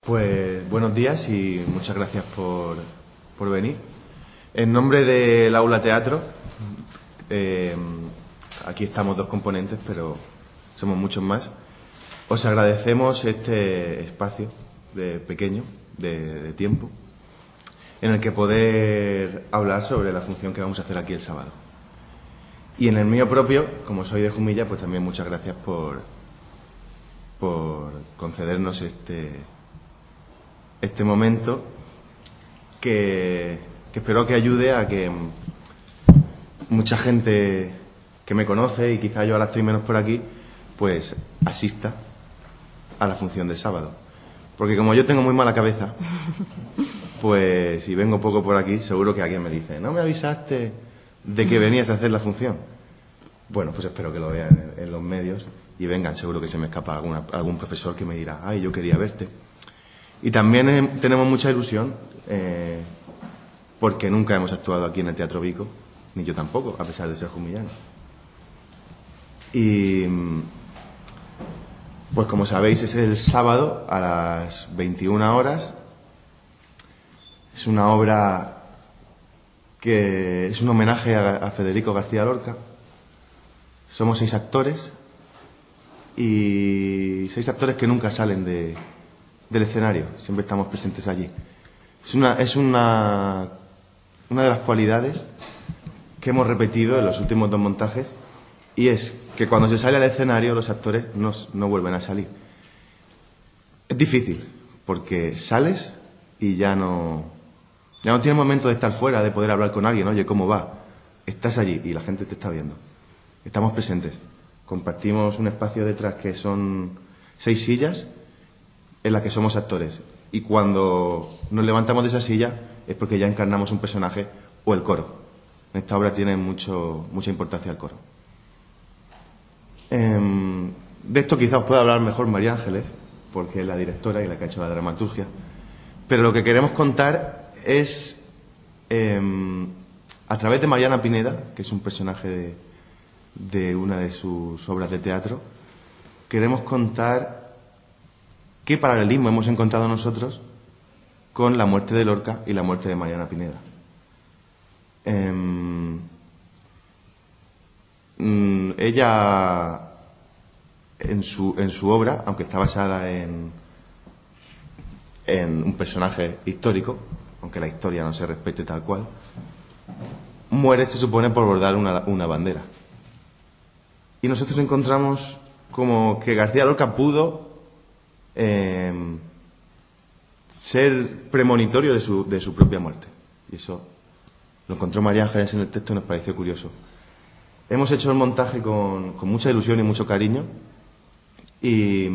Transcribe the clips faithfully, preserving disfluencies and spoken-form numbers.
Pues buenos días y muchas gracias por, por venir. En nombre del Aula Teatro, eh, aquí estamos dos componentes, pero somos muchos más. Os agradecemos este espacio de pequeño, de, de tiempo, en el que poder hablar sobre la función que vamos a hacer aquí el sábado. Y en el mío propio, como soy de Jumilla, pues también muchas gracias por, por concedernos este, este momento que, que espero que ayude a que mucha gente que me conoce, y quizá yo ahora estoy menos por aquí, pues asista a la función del sábado. Porque como yo tengo muy mala cabeza, pues si vengo poco por aquí, seguro que alguien me dice: ¿no me avisaste de que venías a hacer la función? Bueno, pues espero que lo vean en, en los medios y vengan. Seguro que se me escapa alguna, algún profesor que me dirá: ay, yo quería verte. Y también eh, tenemos mucha ilusión eh, porque nunca hemos actuado aquí en el Teatro Vico, ni yo tampoco, a pesar de ser jumillano. Y pues como sabéis, es el sábado a las veintiuna horas. Es una obra que es un homenaje a, a Federico García Lorca. Somos seis actores y seis actores que nunca salen de, del escenario, siempre estamos presentes allí. Es una, es una, una de las cualidades que hemos repetido en los últimos dos montajes, y es que cuando se sale al escenario los actores no, no vuelven a salir. Es difícil, porque sales y ya no, ya no tienes momento de estar fuera, de poder hablar con alguien. Oye, ¿cómo va? Estás allí y la gente te está viendo. Estamos presentes. Compartimos un espacio detrás que son seis sillas en las que somos actores. Y cuando nos levantamos de esa silla es porque ya encarnamos un personaje o el coro. En esta obra tiene mucho, mucha importancia el coro. Eh, de esto quizá os pueda hablar mejor María Ángeles, porque es la directora y la que ha hecho la dramaturgia. Pero lo que queremos contar es, eh, a través de Mariana Pineda, que es un personaje de, de una de sus obras de teatro, queremos contar qué paralelismo hemos encontrado nosotros con la muerte de Lorca y la muerte de Mariana Pineda. Eh, mm, ella, en su, en su obra, aunque está basada en, en un personaje histórico, aunque la historia no se respete tal cual, muere, se supone, por bordar una, una bandera. Y nosotros encontramos como que García Lorca pudo eh, ser premonitorio de su, de su propia muerte. Y eso lo encontró María Ángeles en el texto y nos pareció curioso. Hemos hecho el montaje con, con mucha ilusión y mucho cariño, y,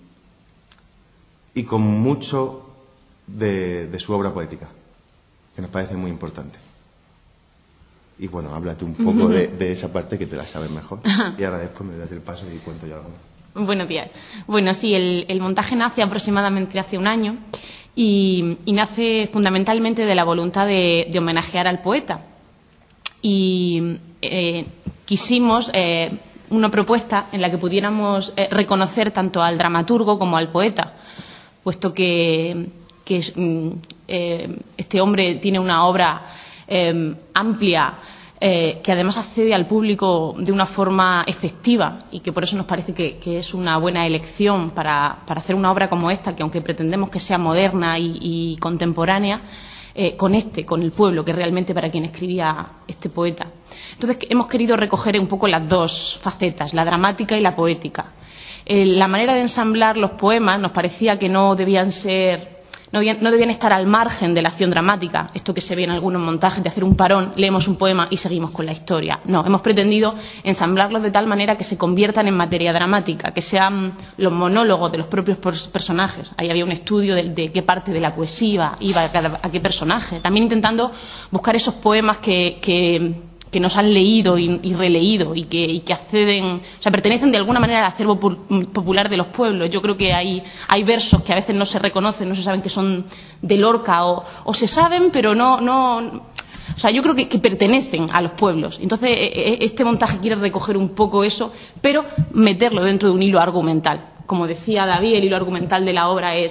y con mucho de, de su obra poética, que nos parece muy importante. Y bueno, háblate un poco de, de esa parte, que te la sabes mejor. Y ahora después me das el paso y cuento yo algo más. Buenos días. Bueno, sí, el, el montaje nace aproximadamente hace un año y, y nace fundamentalmente de la voluntad de, de homenajear al poeta. Y eh, quisimos eh, una propuesta en la que pudiéramos eh, reconocer tanto al dramaturgo como al poeta, puesto que, que eh, este hombre tiene una obra Eh, amplia, eh, que además accede al público de una forma efectiva, y que por eso nos parece que, que es una buena elección para, para hacer una obra como esta, que aunque pretendemos que sea moderna y, y contemporánea, eh, conecte con el pueblo, que realmente para quien escribía este poeta. Entonces hemos querido recoger un poco las dos facetas, la dramática y la poética. Eh, la manera de ensamblar los poemas nos parecía que no debían ser No debían, no debían estar al margen de la acción dramática, esto que se ve en algunos montajes de hacer un parón, leemos un poema y seguimos con la historia. No, hemos pretendido ensamblarlos de tal manera que se conviertan en materia dramática, que sean los monólogos de los propios personajes. Ahí había un estudio de, de qué parte de la poesía iba a, cada, a qué personaje, también intentando buscar esos poemas que, que que nos han leído y, y releído y que, y que acceden, o sea, pertenecen de alguna manera al acervo popular de los pueblos. Yo creo que hay, hay versos que a veces no se reconocen, no se saben que son de Lorca, o, o se saben, pero no, no, o sea, yo creo que, que pertenecen a los pueblos. Entonces, este montaje quiere recoger un poco eso, pero meterlo dentro de un hilo argumental. Como decía David, el hilo argumental de la obra es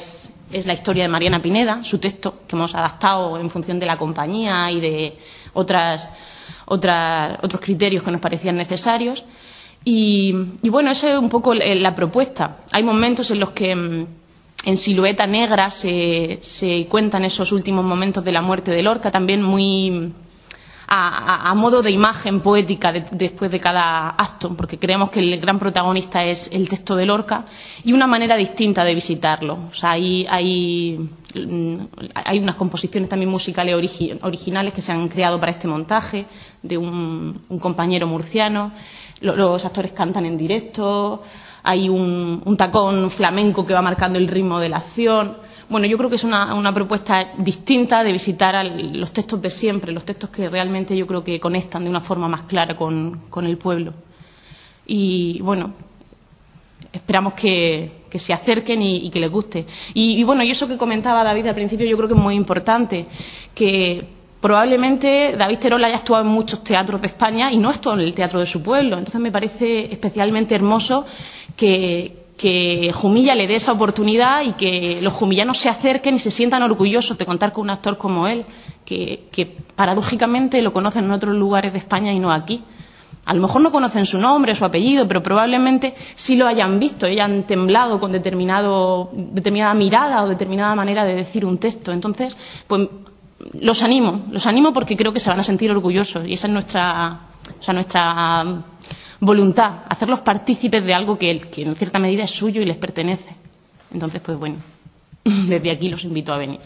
es la historia de Mariana Pineda, su texto, que hemos adaptado en función de la compañía y de otras, otras, otros criterios que nos parecían necesarios. Y, y bueno, esa es un poco la propuesta. Hay momentos en los que en Silueta Negra se, se cuentan esos últimos momentos de la muerte de Lorca, también muy a, a, a modo de imagen poética de, después de cada acto, porque creemos que el gran protagonista es el texto de Lorca y una manera distinta de visitarlo. O sea, hay, hay, hay unas composiciones también musicales origi, originales que se han creado para este montaje, de un, un compañero murciano. Los, los actores cantan en directo, hay un, un tacón flamenco que va marcando el ritmo de la acción. Bueno, yo creo que es una, una propuesta distinta de visitar al, los textos de siempre, los textos que realmente yo creo que conectan de una forma más clara con, con el pueblo. Y bueno, esperamos que, que se acerquen y, y que les guste. Y, y bueno, y eso que comentaba David al principio yo creo que es muy importante, que probablemente David Terol haya actuado en muchos teatros de España y no actuado en el teatro de su pueblo. Entonces me parece especialmente hermoso que que Jumilla le dé esa oportunidad y que los jumillanos se acerquen y se sientan orgullosos de contar con un actor como él, que, que paradójicamente lo conocen en otros lugares de España y no aquí. A lo mejor no conocen su nombre, su apellido, pero probablemente sí lo hayan visto, hayan temblado con determinado, determinada mirada o determinada manera de decir un texto. Entonces, pues los animo, los animo porque creo que se van a sentir orgullosos y esa es nuestra, o sea, nuestra voluntad, hacerlos partícipes de algo que, que en cierta medida es suyo y les pertenece. Entonces, pues bueno, desde aquí los invito a venir.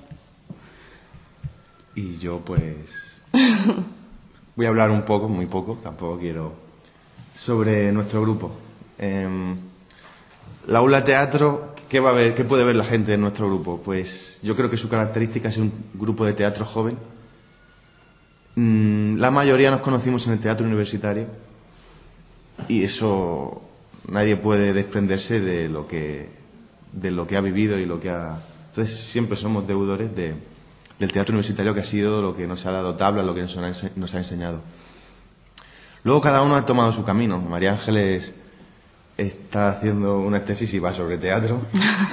Y yo, pues, voy a hablar un poco, muy poco, tampoco quiero, sobre nuestro grupo. Eh, la Aula Teatro, ¿qué va a ver, qué puede ver la gente en nuestro grupo? Pues yo creo que su característica es un grupo de teatro joven. Mm, la mayoría nos conocimos en el teatro universitario. Y eso nadie puede desprenderse de lo que de lo que ha vivido y lo que ha... Entonces siempre somos deudores de, del teatro universitario, que ha sido lo que nos ha dado tabla, lo que nos ha, nos ha enseñado. Luego cada uno ha tomado su camino. María Ángeles está haciendo una tesis y va sobre teatro.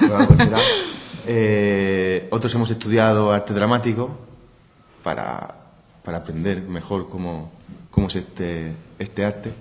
eh, otros hemos estudiado arte dramático para, para aprender mejor cómo, cómo es este, este arte.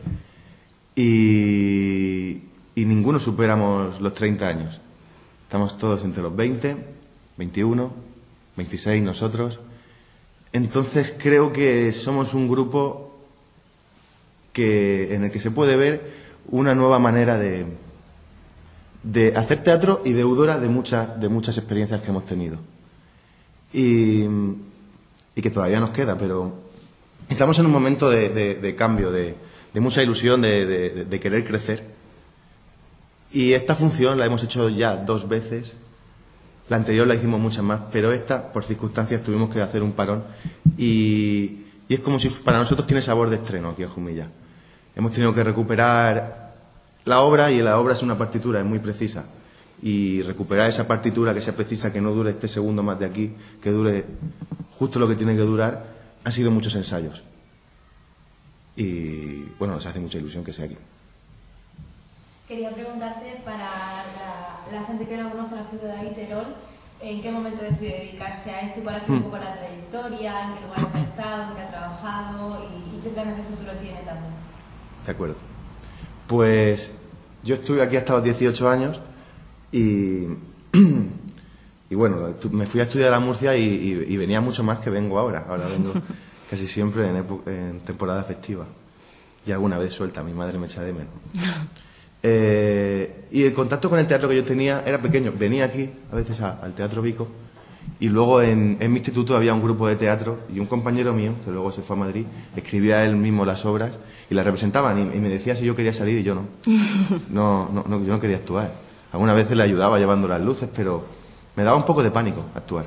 Y, y ninguno superamos los treinta años. Estamos todos entre los veinte, veintiuno, veintiséis nosotros. Entonces creo que somos un grupo que, en el que se puede ver una nueva manera de, de hacer teatro y deudora de muchas, de muchas experiencias que hemos tenido. Y, y que todavía nos queda, pero estamos en un momento de, de, de cambio, de... de mucha ilusión de, de, de querer crecer. Y esta función la hemos hecho ya dos veces. La anterior la hicimos muchas más, pero esta, por circunstancias, tuvimos que hacer un parón. Y, y es como si para nosotros tiene sabor de estreno aquí en Jumilla. Hemos tenido que recuperar la obra, y la obra es una partitura, es muy precisa. Y recuperar esa partitura que sea precisa, que no dure este segundo más de aquí, que dure justo lo que tiene que durar, han sido muchos ensayos. Y bueno, nos hace mucha ilusión que sea aquí. Quería preguntarte, para la, la gente que no conoce la figura de David Terol, ¿en qué momento decidió dedicarse a esto y cuál ha sido un poco la trayectoria, en qué lugares ha estado, en qué ha trabajado y, y qué planes de futuro tiene también? De acuerdo. Pues yo estuve aquí hasta los dieciocho años y, y bueno, me fui a estudiar a Murcia y, y, y venía mucho más que vengo ahora. Ahora vengo casi siempre en, en temporada festiva. Y alguna vez suelta, mi madre me echa de menos. Eh, y el contacto con el teatro que yo tenía era pequeño. Venía aquí a veces a, al Teatro Vico, y luego en, en mi instituto había un grupo de teatro, y un compañero mío, que luego se fue a Madrid, escribía él mismo las obras y las representaban, y, y me decía si yo quería salir, y yo no. No, no, no, yo no quería actuar. Algunas veces le ayudaba llevando las luces, pero me daba un poco de pánico actuar.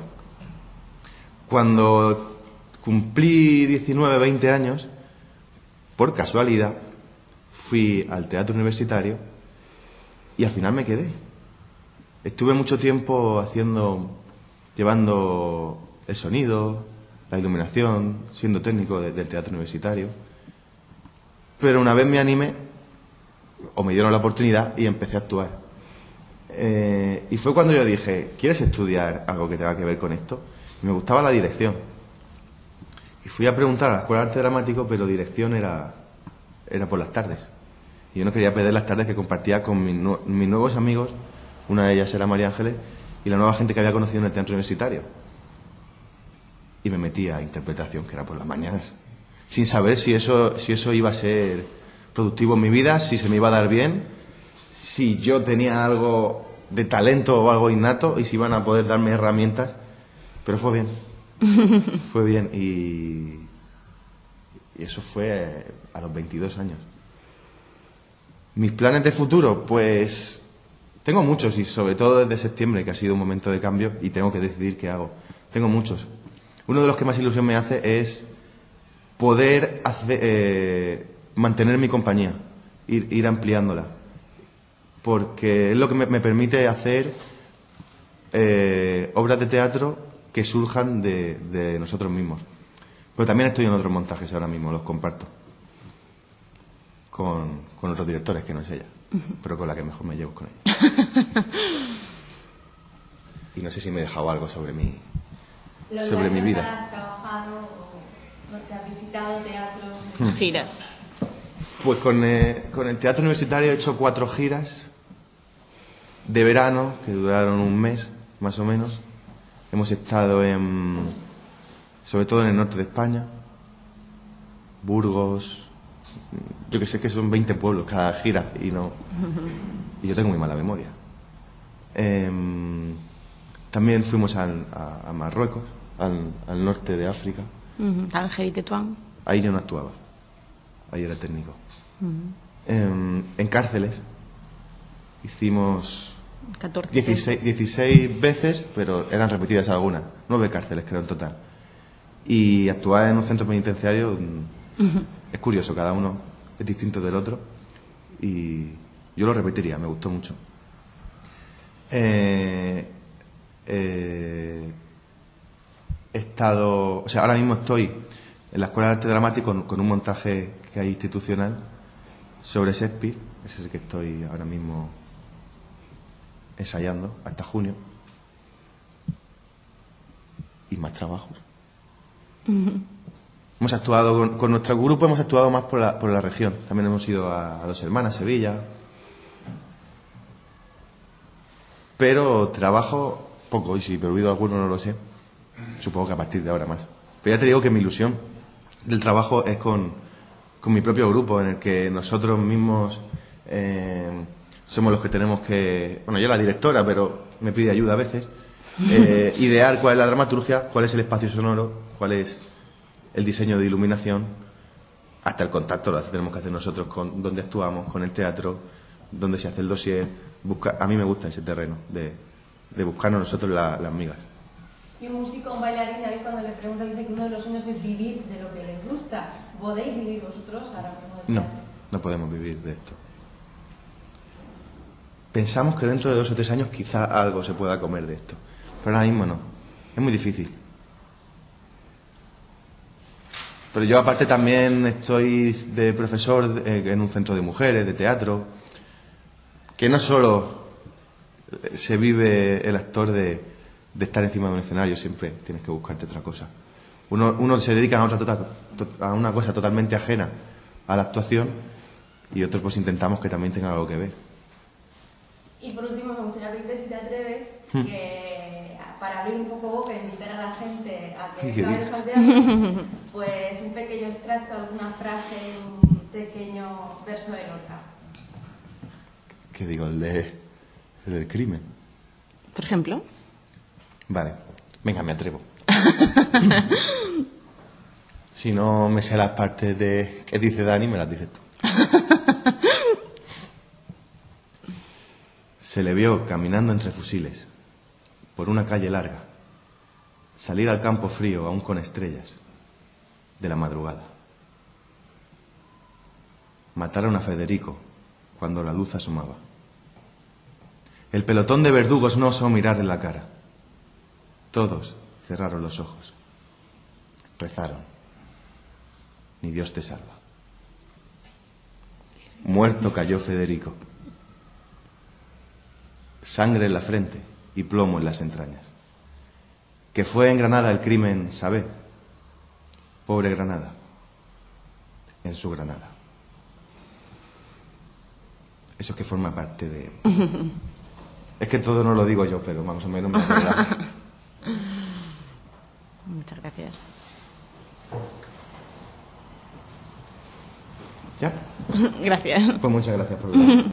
Cuando cumplí diecinueve, veinte años, por casualidad, fui al teatro universitario y al final me quedé. Estuve mucho tiempo haciendo, llevando el sonido, la iluminación, siendo técnico de, del teatro universitario. Pero una vez me animé, o me dieron la oportunidad, y empecé a actuar. Eh, y fue cuando yo dije, ¿quieres estudiar algo que tenga que ver con esto? Y me gustaba la dirección. Y fui a preguntar a la Escuela de Arte Dramático, pero dirección era, era por las tardes. Y yo no quería perder las tardes que compartía con mis, nu mis nuevos amigos. Una de ellas era María Ángeles, y la nueva gente que había conocido en el teatro universitario. Y me metí a interpretación, que era por las mañanas, sin saber si eso, si eso iba a ser productivo en mi vida, si se me iba a dar bien, si yo tenía algo de talento o algo innato y si iban a poder darme herramientas. Pero fue bien. Fue bien. Y, y eso fue a los veintidós años. Mis planes de futuro, pues tengo muchos, y sobre todo desde septiembre, que ha sido un momento de cambio y tengo que decidir qué hago. Tengo muchos. Uno de los que más ilusión me hace es poder hacer, eh, mantener mi compañía, ir, ir ampliándola, porque es lo que me, me permite hacer eh, obras de teatro que surjan de, de nosotros mismos. Pero también estoy en otros montajes ahora mismo, los comparto con, con otros directores, que no es ella, pero con la que mejor me llevo con ella. Y no sé si me he dejado algo sobre mi, sobre mi vida. ¿Has trabajado o te has visitado teatros? Giras. Pues con, eh, con el teatro universitario he hecho cuatro giras de verano, que duraron un mes, más o menos. Hemos estado en, sobre todo en el norte de España, Burgos, yo que sé que son veinte pueblos cada gira, y no, y yo tengo muy mala memoria. Eh, también fuimos al, a, a Marruecos, al, al norte de África. Uh-huh. Tánger y Tetuán. Ahí yo no actuaba, ahí era técnico. Uh-huh. Eh, en cárceles hicimos catorce dieciséis, dieciséis veces, pero eran repetidas algunas, nueve cárceles creo en total. Y actuar en un centro penitenciario uh-huh. es curioso, cada uno es distinto del otro, y yo lo repetiría, me gustó mucho. Eh, eh, he estado, o sea, ahora mismo estoy en la Escuela de Arte Dramático con, con un montaje que hay institucional sobre Shakespeare, ese es el que estoy ahora mismo ensayando hasta junio, y más trabajos. Uh-huh. Hemos actuado con, con nuestro grupo, hemos actuado más por la, por la región. También hemos ido a, a Dos Hermanas, Sevilla. Pero trabajo poco, y si me olvido alguno no lo sé. Supongo que a partir de ahora más. Pero ya te digo que mi ilusión del trabajo es con, con mi propio grupo, en el que nosotros mismos eh, somos los que tenemos que... Bueno, yo la directora, pero me pide ayuda a veces. Eh, idear cuál es la dramaturgia, cuál es el espacio sonoro, cuál es el diseño de iluminación, hasta el contacto lo tenemos que hacer nosotros con dónde actuamos, con el teatro, dónde se hace el dossier. Busca, a mí me gusta ese terreno de, de buscarnos nosotros la, las migas. Y un músico, un bailarín, David, cuando le pregunta, dice que uno de los sueños es vivir de lo que les gusta. ¿Podéis vivir vosotros ahora mismo de No, no podemos vivir de esto. Pensamos que dentro de dos o tres años quizá algo se pueda comer de esto, pero ahora mismo no. Es muy difícil. Pero yo aparte también estoy de profesor en un centro de mujeres, de teatro, que no solo se vive el actor de, de estar encima de un escenario, siempre tienes que buscarte otra cosa. Uno, uno se dedica a, otra total, a una cosa totalmente ajena a la actuación, y otros pues intentamos que también tenga algo que ver. Y por último me gustaría pedirte, si te atreves, hmm. que para abrir un poco boca e invitar a la gente a que vaya al teatro, pues un pequeño extracto, alguna frase, un pequeño verso de Lorca. ¿Qué digo? El, de, el del crimen. Por ejemplo. Vale, venga, me atrevo. Si no me sé las partes de que dice Dani, me las dices tú. Se le vio caminando entre fusiles, por una calle larga, salir al campo frío, aún con estrellas, de la madrugada. Mataron a Federico cuando la luz asomaba. El pelotón de verdugos no osó mirarle la cara. Todos cerraron los ojos. Rezaron. Ni Dios te salva. Muerto cayó Federico. sangre en la frente y plomo en las entrañas. Que fue en Granada el crimen, sabe, pobre Granada, en su Granada. Eso es que forma parte de... Es que todo no lo digo yo, pero más o menos me acuerdo. Muchas gracias. ¿Ya? Gracias. Pues muchas gracias por venir.